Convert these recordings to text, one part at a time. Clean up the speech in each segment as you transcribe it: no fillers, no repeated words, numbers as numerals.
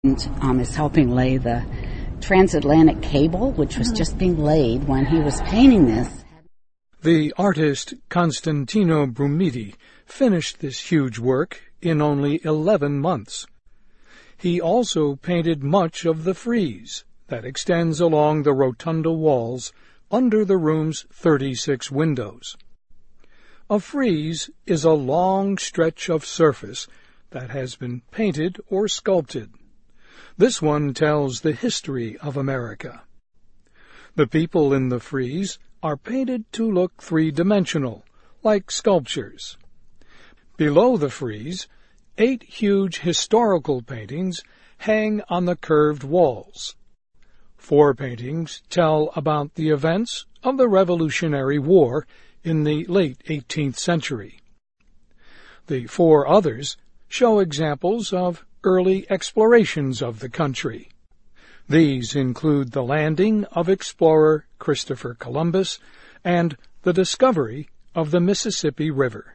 Is helping lay the transatlantic cable, which was just being laid when he was painting this. The artist Constantino Brumidi finished this huge work in only 11 months. He also painted much of the frieze that extends along the rotunda walls under the room's 36 windows. A frieze is a long stretch of surface that has been painted or sculpted. This one tells the history of America. The people in the frieze are painted to look three-dimensional, like sculptures. Below the frieze, 8 huge historical paintings hang on the curved walls. 4 paintings tell about the events of the Revolutionary War in the late 18th century. The 4 others show examples of early explorations of the country. These include the landing of explorer Christopher Columbus and the discovery of the Mississippi River.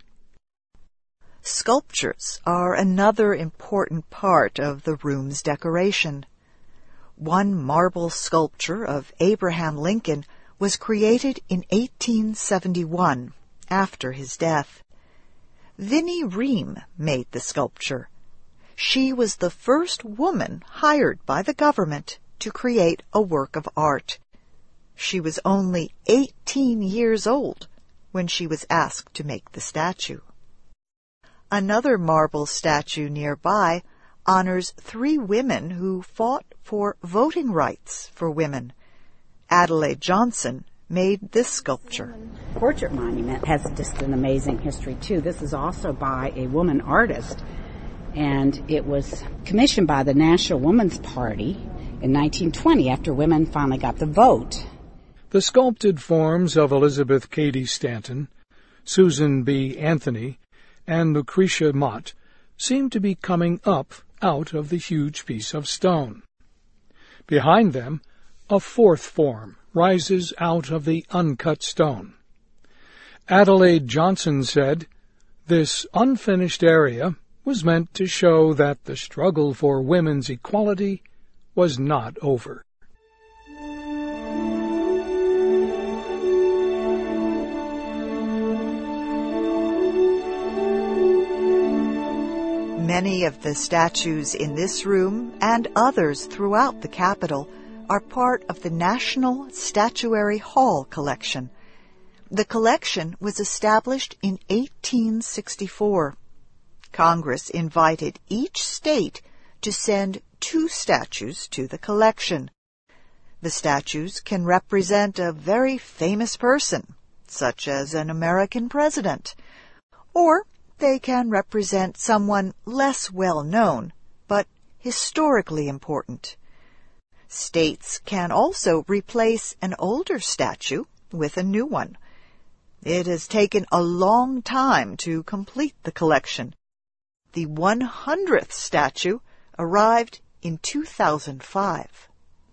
Sculptures are another important part of the room's decoration. One marble sculpture of Abraham Lincoln was created in 1871, after his death. Vinnie Ream made the sculpture. She was the first woman hired by the government to create a work of art. She was only 18 years old when she was asked to make the statue. Another marble statue nearby honors 3 women who fought for voting rights for women. Adelaide Johnson made this sculpture. Portrait monument has just an amazing history, too. This is also by a woman artist, and it was commissioned by the National Woman's Party in 1920 after women finally got the vote. The sculpted forms of Elizabeth Cady Stanton, Susan B. Anthony, and Lucretia Mott seem to be coming up out of the huge piece of stone. Behind them, a 4th form rises out of the uncut stone. Adelaide Johnson said, "This unfinished area was meant to show that the struggle for women's equality was not over." Many of the statues in this room and others throughout the Capitol are part of the National Statuary Hall collection. The collection was established in 1864. Congress invited each state to send 2 statues to the collection. The statues can represent a very famous person, such as an American president, or they can represent someone less well known, but historically important. States can also replace an older statue with a new one. It has taken a long time to complete the collection. The 100th statue arrived in 2005.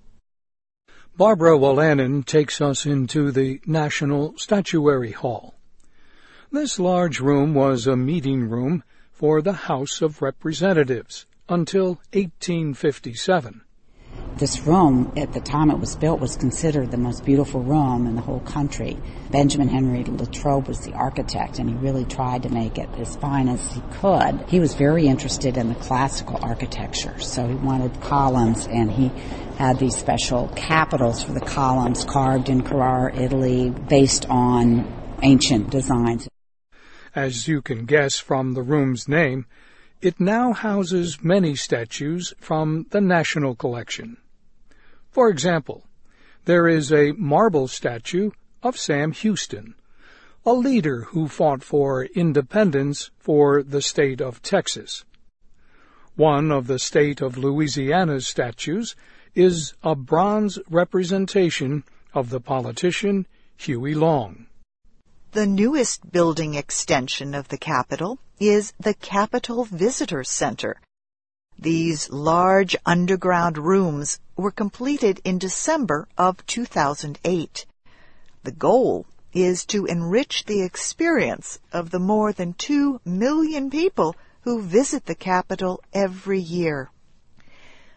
Barbara Wolanin takes us into the National Statuary Hall. This large room was a meeting room for the House of Representatives until 1857. This room, at the time it was built, was considered the most beautiful room in the whole country. Benjamin Henry Latrobe was the architect, and he really tried to make it as fine as he could. He was very interested in the classical architecture, so he wanted columns, and he had these special capitals for the columns carved in Carrara, Italy, based on ancient designs. As you can guess from the room's name, it now houses many statues from the National Collection. For example, there is a marble statue of Sam Houston, a leader who fought for independence for the state of Texas. One of the state of Louisiana's statues is a bronze representation of the politician Huey Long. The newest building extension of the Capitol is the Capitol Visitor Center. These large underground rooms were completed in December of 2008. The goal is to enrich the experience of the more than 2 million people who visit the Capitol every year.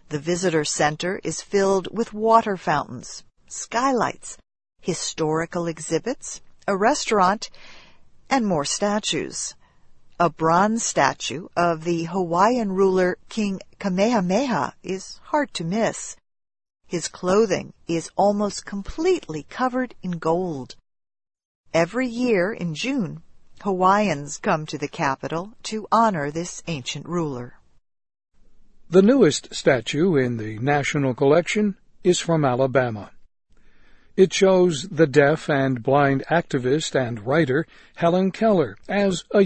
The visitor center is filled with water fountains, skylights, historical exhibits, a restaurant, and more statues. A bronze statue of the Hawaiian ruler King Kamehameha is hard to miss. His clothing is almost completely covered in gold. Every year in June, Hawaiians come to the capital to honor this ancient ruler. The newest statue in the National Collection is from Alabama. It shows the deaf and blind activist and writer Helen Keller as a